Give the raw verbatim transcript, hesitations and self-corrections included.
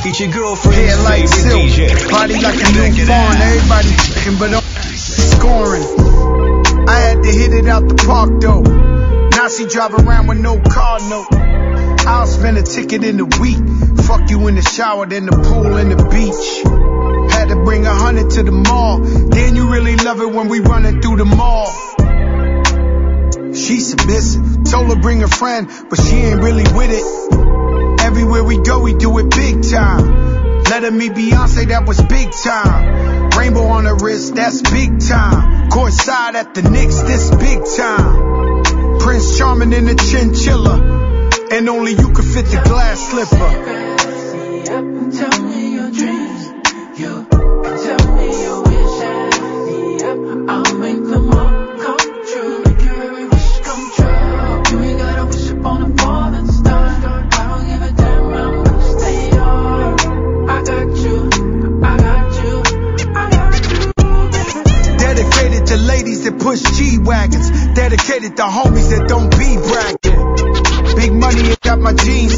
It's your girlfriend's Hair like favorite silk, D J. body like a Check new it fawn. out. Everybody f***ing but I'm scoring. I had to hit it out the park though. Nazi drive around with no car note. I'll spend a ticket in the week. Fuck you in the shower, then the pool and the beach. Had to bring a hundred to the mall. Then you really love it when we running through the mall. She submissive, told her bring a friend, but she ain't really with it. Everywhere we go, we do it big time. Let her meet Beyonce, that was big time. Rainbow on her wrist, that's big time. Courtside at the Knicks, this big time. Prince Charming in the chinchilla, and only you could fit the glass slipper. Tell me your dreams, you tell me your wishes. I'll make them all come true, make your every wish come true. You ain't gotta wish upon a falling star. I don't give a damn, I'm gonna stay on. I got you, I got you, I got you. Dedicated to ladies that push G-Wagons. Dedicated to homies that don't be bragging. Big money, it got my jeans